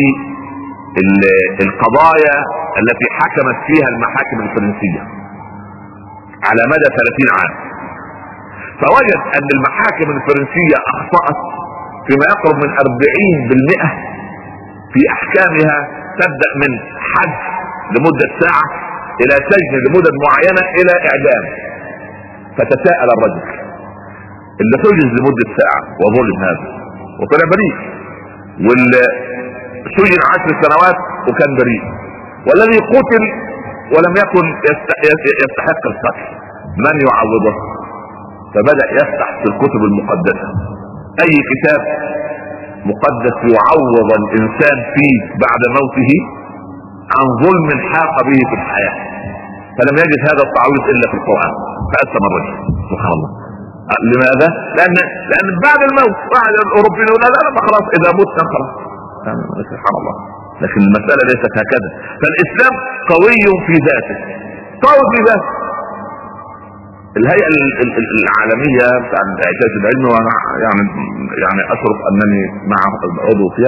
S1: القضايا التي حكمت فيها المحاكم الفرنسية على مدى ثلاثين عام. فوجد ان المحاكم الفرنسية اخطأت فيما يقرب من أربعين بالمئة في احكامها، تبدأ من حد لمدة ساعة الى سجن لمدة معينة الى اعدام. فتساءل الرجل اللي سجن لمدة ساعة وظلم هذا وطلع بريء، واللي سجن عشر سنوات وكان بريء، والذي قتل ولم يكن يستحق القتل، من يعوضه؟ فبدأ يفتح في الكتب المقدسة اي كتاب مقدس يعوض الانسان فيه بعد موته عن ظلم حاق به في الحياة، فلم يجد هذا التعويض الا في القرآن. فأسلم الرجل سبحان الله. لماذا؟ لان لان بعد الموت بعد الاوروبيين يقول لا لا خلاص اذا متنا خلاص، سبحان الله. لكن المسألة ليست هكذا. فالاسلام قوي في ذاته، قوي في ذاته. الهيئة العالمية بتاع الاعجاز العلمي، وانا يعني يعني اشرف انني مع عضو فيها،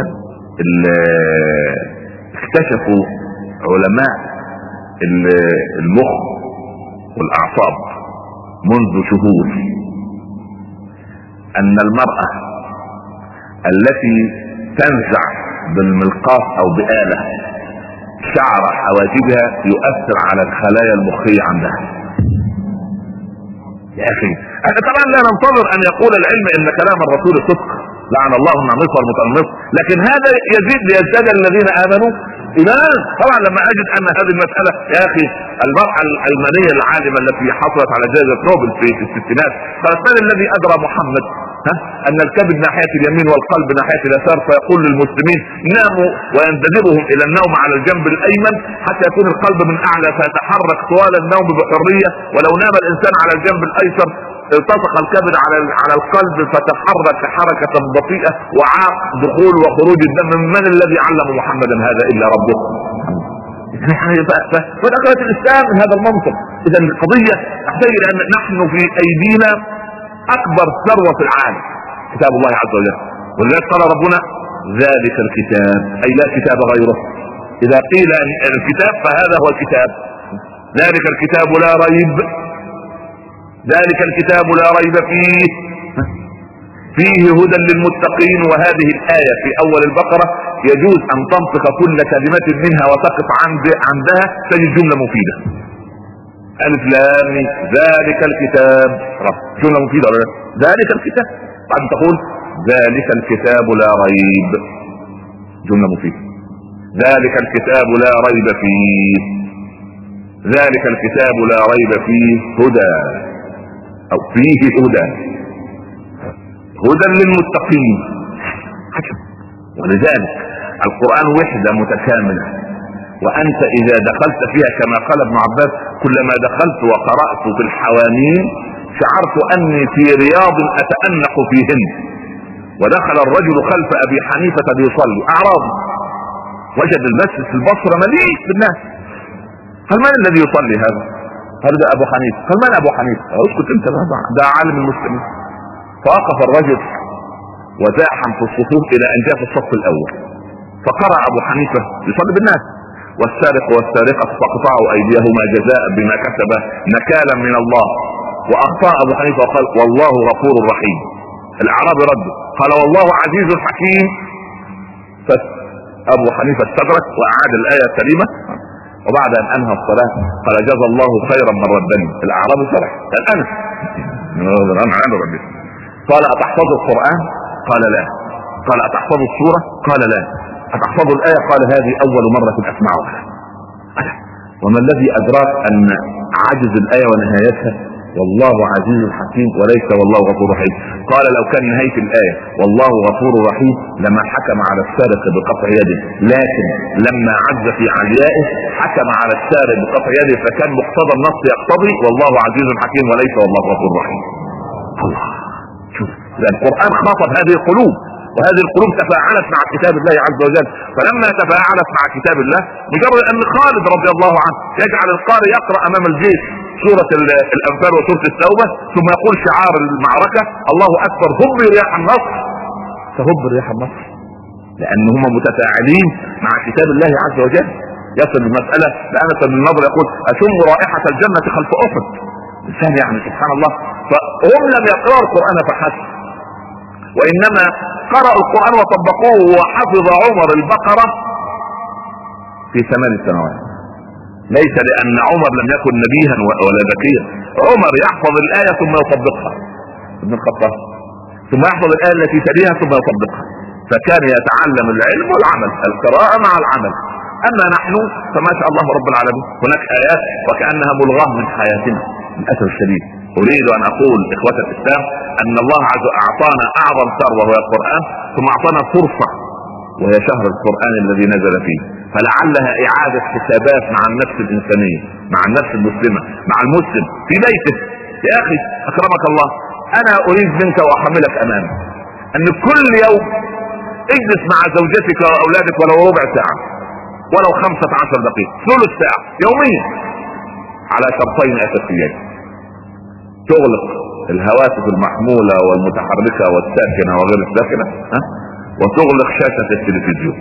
S1: اكتشفوا علماء المخ والاعصاب منذ شهور ان المرأة التي تنزع بالملقاط او بآلة شعر حواجبها يؤثر على الخلايا المخية عندها. يا اخي احنا طبعا لا ننتظر ان يقول العلم ان كلام الرسول صدق، لعن الله النامص والمتنمص، لكن هذا يزيد ليزداد الذين امنوا ايمان. طبعا لما اجد ان هذه المسألة يا اخي، المرأة الالمانية العالمة التي حصلت على جائزة نوبل في الستينات قالت من الذي ادرى محمد ها ان الكبد ناحية اليمين والقلب ناحية اليسار، فيقول للمسلمين ناموا وينتدبهم الى النوم على الجنب الايمن حتى يكون القلب من اعلى فيتحرك طوال النوم بحرية، ولو نام الانسان على الجنب الايسر التصق الكبد على على القلب فتحرك حركة بطيئة وعاق دخول وخروج الدم. من الذي علم محمدا هذا الا ربه؟ فدخلت الاسلام من هذا المنطق. اذا القضية تحتاج الى ان نحن في ايدينا اكبر ثروة في العالم كتاب الله عز وجل، ولذلك قال ربنا ذلك الكتاب، اي لا كتاب غيره. اذا قيل الكتاب فهذا هو الكتاب، ذلك الكتاب لا ريب، ذلك الكتاب لا ريب فيه فيه هدى للمتقين. وهذه الآية في أول البقرة يجوز أن تنطق كل كلمة منها وتقف عند عندها تجد جملة مفيدة. ألف لام ذلك الكتاب، جملة مفيدة. ذلك الكتاب بعد تقول ذلك الكتاب لا ريب، جملة مفيدة. ذلك الكتاب لا ريب فيه، ذلك الكتاب لا ريب فيه هدى او فيه هدى هدى للمتقين. ولذلك القرآن وحدة متكاملة، وانت اذا دخلت فيها كما قال ابن عباس كلما دخلت وقرأت في الحواميم شعرت اني في رياض اتأنق فيهن. ودخل الرجل خلف ابي حنيفة بيصلي اعرابي، وجد المسجد في البصرة مليء بالناس، قال من الذي يصلي هذا؟ قال ده ابو حنيفة. قال من ابو حنيفة؟ اسكت انت، ده عالم المسلمين. فوقف الرجل وزاحم في الصفوف الى ان جاء في الصف الاول، فقرأ ابو حنيفة يصلي بالناس والسارق والسارقة فاقطعوا ايديهما جزاء بما كسب نكالا من الله. واخطأ ابو حنيفة وقال والله غفور رحيم. الاعرابي رد قال والله عزيز حكيم. فابو حنيفة استدرك واعاد الاية السليمة، وبعد ان انهى الصلاة قال جزا الله خيرا من ردني. الاعرابي فرح قال انا قال اتحفظ القرآن؟ قال لا. قال اتحفظ السورة؟ قال لا. اتحفظ الآية؟ قال هذه اول مرة اسمعها. وما الذي أدراك أن عجز الآية ونهايتها والله عزيز حكيم وليس والله غفور رحيم. قال لو كان نهاية الآية والله غفور رحيم لما حكم على السارق بقطع يده، لكن لما عز في عليائه حكم على السارق بقطع يده، فكان مقتضى النص يقتضي والله عزيز حكيم وليس والله غفور رحيم. الله، شوف القرآن خاطب هذه القلوب، وهذه القلوب تفاعلت مع كتاب الله عز وجل. فلما تفاعلت مع كتاب الله، مجرد ان خالد رضي الله عنه يجعل القارئ يقرأ امام الجيش سورة الانفال وسورة التوبة، ثم يقول شعار المعركة الله اكبر هب رياح النصر، فهب رياح النصر، لان هم متفاعلين مع كتاب الله عز وجل. يصل المسألة لأنس بن النضر يقول اشم رائحة الجنة خلف احد. الانسان يعني سبحان الله، فهم لم يقرأوا القرآن فحسب، وانما قرأوا القرآن وطبقوه. وحفظ عمر البقرة في ثمان سنوات، ليس لأن عمر لم يكن نبيها ولا ذكيا، عمر يحفظ الآية ثم يطبقها، ابن الخطاب، ثم يحفظ الآية التي تليها ثم يطبقها، فكان يتعلم العلم والعمل، القراءة مع العمل. أما نحن فما شاء الله رب العالمين، هناك آيات وكأنها ملغاة من حياتنا للأسف الشديد. أريد أن أقول إخوة الإسلام أن الله عز وجل أعطانا أعظم ثروة وهي القرآن، ثم أعطانا فرصة وهي شهر القرآن الذي نزل فيه، فلعلها إعادة حسابات مع النفس الإنسانية، مع النفس المسلمة، مع المسلم في بيته. يا أخي أكرمك الله، أنا أريد منك وأحملك أمامي أن كل يوم اجلس مع زوجتك وأولادك ولو ربع ساعة، ولو خمسة عشر دقيقة، ثلث ساعة يوميا، على شرطين أساسيين: تغلق الهواتف المحمولة والمتحركة والساكنة وغير الساكنة، ها؟ وتغلق شاشة التلفزيون.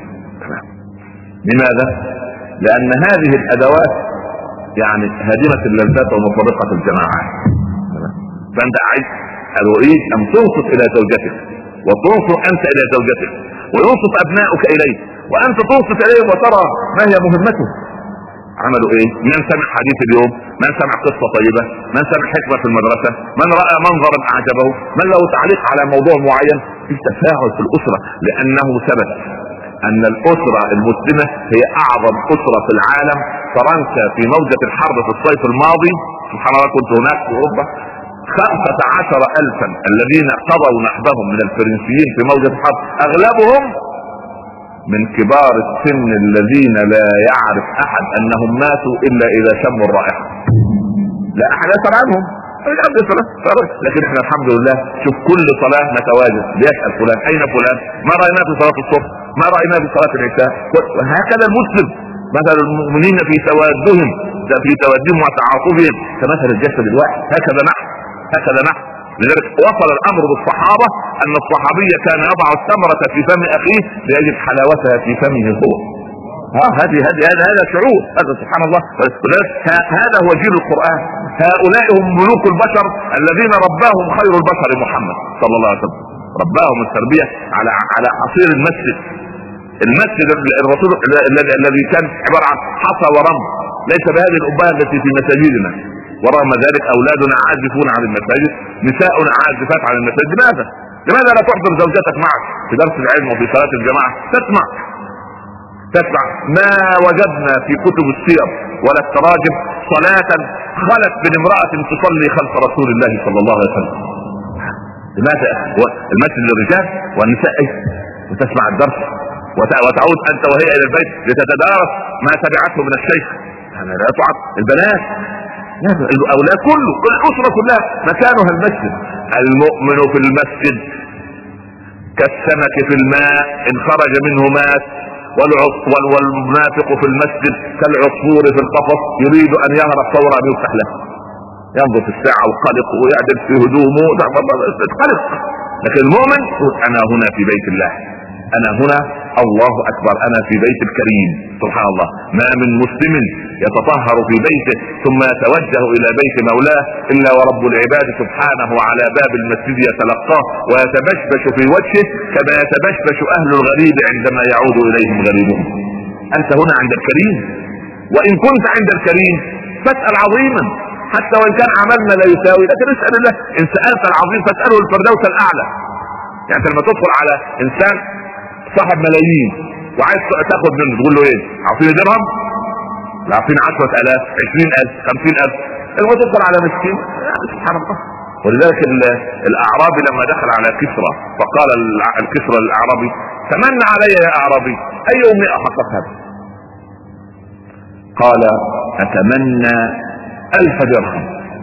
S1: لماذا؟ لأن هذه الأدوات يعني هادمة اللذات ومفرقة الجماعات. فأنت عايز أريد أن تنصت إلى زوجتك، وتنصت أنت إلى زوجتك، وينصت أبنائك إليك، وأنت تنصت إليه وترى ما هي مهمته. عملوا ايه؟ من سمع حديث اليوم، من سمع قصة طيبة، من سمع حكمة في المدرسة، من رأى منظرا اعجبه، من له تعليق على موضوع معين. في تفاعل في الاسرة، لانه ثبت ان الاسرة المسلمة هي اعظم اسرة في العالم. فرنسا في موجة الحرب في الصيف الماضي، سبحان الله كنت هناك في اوروبا، خمسة عشر الفا الذين قضوا نحبهم من الفرنسيين في موجة الحرب، اغلبهم من كبار السن الذين لا يعرف احد انهم ماتوا الا اذا شموا الرائحة. لا احد يسأل عنهم، لكن احنا الحمد لله شوف كل صلاة نتواجد بيسأل فلان اين فلان، ما رأيناه في صلاة الصبح، ما رأيناه في صلاة العشاء. وهكذا المسلم مثل المؤمنين في توادهم، في توادهم وتعاطفهم كمثل الجسد الواحد. هكذا نحن هكذا نحن لذلك وصل الامر بالصحابة ان الصحابي كان يضع التمرة في فم اخيه ليجد حلاوتها في فمه هو. ها هذه هذه هذا هذا شعور، هذا سبحان الله. هذا هو جيل القرآن، هؤلاء هم ملوك البشر الذين رباهم خير البشر محمد صلى الله عليه وسلم، رباهم التربية على على حصير المسجد. المسجد الرسول الذي كان عبارة عن حصى ورمل، ليس بهذه الأبهة التي في مساجدنا. ورغم ذلك أولادنا عازفون عن المساجد، نساؤنا عازفات عن المساجد. لماذا؟ لماذا لا تحضر زوجتك معك في درس العلم وفي صلاة الجماعة؟ تسمع تسمع ما وجدنا في كتب السير ولا التراجم صلاة خلت من امرأة تصلي خلف رسول الله صلى الله عليه وسلم. لماذا؟ المسجد للرجال والنساء ايه؟ وتسمع الدرس وتعود انت وهي الى البيت لتتدارس ما تبعته من الشيخ. يعني لا تعد البنات، الاولاد، كله كل الاسره كلها مكانها المسجد. المؤمن في المسجد كالسمك في الماء ان خرج منه مات، والمنافق في المسجد كالعصفور في القفص يريد ان يهرب فور ان يفتح له. ينظر في الساعه وقلق ويعدل في هدومه قلق. لكن المؤمن انا هنا في بيت الله، انا هنا الله اكبر، انا في بيت الكريم. سبحان الله، ما من مسلم يتطهر في بيته ثم يتوجه الى بيت مولاه الا ورب العباد سبحانه على باب المسجد يتلقاه ويتبشبش في وجهه كما يتبشبش اهل الغريب عندما يعود اليهم غريبهم. انت هنا عند الكريم، وان كنت عند الكريم فاسأل عظيما حتى وان كان عملنا لا يساوي، لكن اسأل الله. ان سألت العظيم فاسأله الفردوس الاعلى. يعني لما تدخل على انسان صاحب ملايين وعايز تاخد منه تقول له ايه؟ اعطيني درهم؟ عارفين عشرة آلاف عشرين ألف خمسين ألف المتصل على مسكين يعني سبحان الله. ولذلك الأعرابي لما دخل على كسرى فقال الكسرى الأعرابي تمنى علي يا أعرابي أي أمي أحقق هذا؟ قال أتمنى ألف درهم.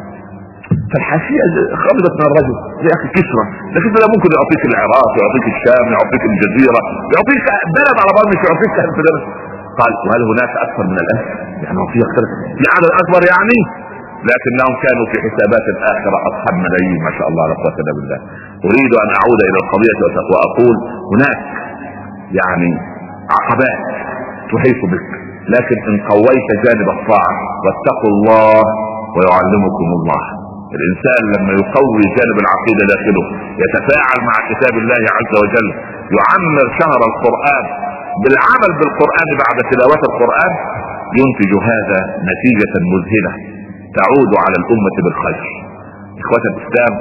S1: فالحاشية خرجت من الرجل يا أخي كسرى، لكن لا ممكن يعطيك العراق يعطيك الشام يعطيك الجزيرة يعطيك بلد على بعض مش يعطيك ألف درهم. قال وهل هناك أكثر من الألف؟ يعني في أكثر في عدد أكبر يعني، لكنهم كانوا في حسابات الآخرة أصحاب ملايين ما شاء الله لا قوة إلا بالله. أريد أن أعود إلى القضية وأقول هناك يعني عقبات تحيط بك، لكن إن قويت جانب الطاعة واتقوا الله ويعلمكم الله. الإنسان لما يقوي جانب العقيدة داخله يتفاعل مع كتاب الله عز وجل، يعمر شهر القرآن بالعمل بالقرآن بعد تلاوة القرآن، ينتج هذا نتيجة مذهلة تعود على الأمة بالخير. إخوة الإسلام،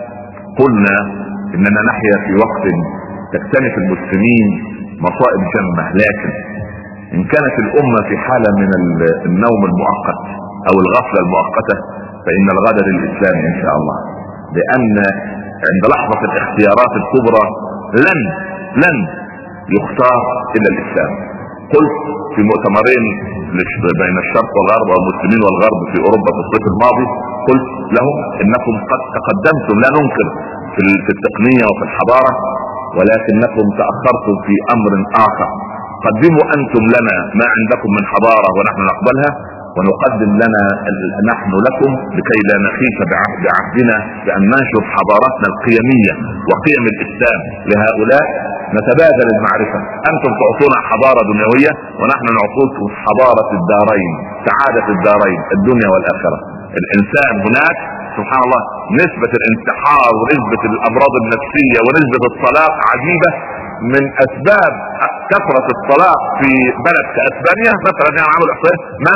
S1: قلنا إننا نحيا في وقت تكتنف المسلمين مصائب جمة، لكن إن كانت الأمة في حالة من النوم المؤقت أو الغفلة المؤقتة فإن الغد للإسلام إن شاء الله، لأن عند لحظة الاختيارات الكبرى لن لن يختار إلا الإسلام. قلت في مؤتمرين بين الشرق والغرب والمسلمين والغرب في أوروبا في الصيف الماضي، قلت لهم إنكم قد تقدمتم لا ننكر في التقنية وفي الحضارة، ولكنكم تأخرتم في أمر آخر. قدموا أنتم لنا ما عندكم من حضارة ونحن نقبلها، ونقدم لنا نحن لكم لكي لا نخيف بعهدنا بأن ننشر حضارتنا القيمية وقيم الإسلام لهؤلاء. نتبادل المعرفة، أنتم تعطونا حضارة دنيوية ونحن نعطوكم حضارة الدارين، سعادة الدارين الدنيا والآخرة. الإنسان هناك سبحان الله نسبة الانتحار ونسبة الأمراض النفسية ونسبة الطلاق عجيبة. من أسباب كثرة الطلاق في بلد كأسبانيا مثلا يعني عمل إحصائية من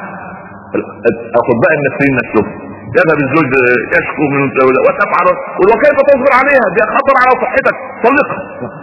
S1: الأطباء النفسيين نفسهم يذهب الزوج يشكو من الدولة وتفعل وكيف تصبر عليها دي خطر على صحتك طلقها،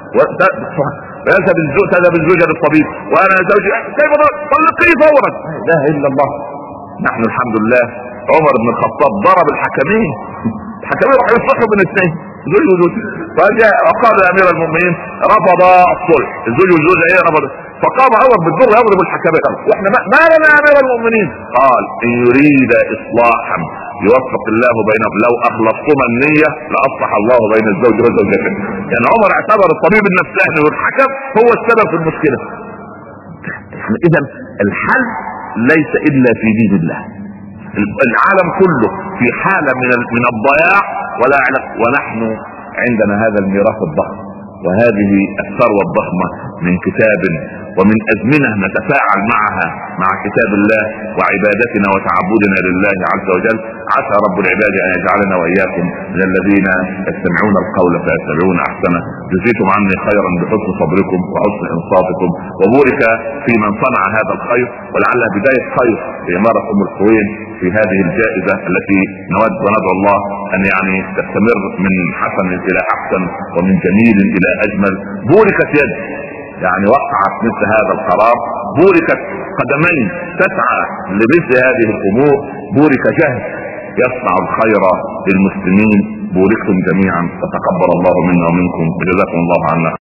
S1: ويذهب الزوج تذهب الزوجة للطبيب وأنا زوجي كيف طلقيه فورا. لا إله إلا الله. نحن الحمد لله عمر بن الخطاب ضرب الحكمين الحكمين راح يصلحوا بين الاثنين زوج وزوج، فجاء وقال لأمير المؤمنين رفض الصلح الزوج والزوجة ايه رفض، فقام عمر بالدور يضرب الحكمين واحنا ما لنا يا امير المؤمنين، قال ان يريد اصلاحا يوفق الله بينهم لو اخلصتما النية لاصلح الله بين الزوج والزوجتين. يعني عمر اعتبر الطبيب النفساني والحكم هو السبب في المشكلة. يعني اذا الحل ليس الا في دين الله. العالم كله في حالة من من الضياع ولا يعلم، ونحن عندنا هذا الميراث الضخم وهذه الثروة الضخمة من كتاب ومن أزمنة نتفاعل معها مع كتاب الله وعبادتنا وتعبدنا لله عز وجل. عسى رب العباد أن يجعلنا وإياكم من الذين يستمعون القول فيتبعون أحسنه. جزيتم عني خيرا بحسن صبركم وحسن إنصاتكم، وبورك في من صنع هذا الخير، ولعلها بداية خير لإمارة أم القوين في هذه الجائزة التي نود وندعو الله أن يعني تستمر من حسن إلى أحسن ومن جميل إلى أجمل. بوركت يد يعني وقعت مثل هذا القرار، بوركت قدمين تسعى لمثل هذه الأمور، بورك جهد يصنع الخير للمسلمين. بوركتم جميعا وتقبل الله منا ومنكم وجزاكم الله عنا.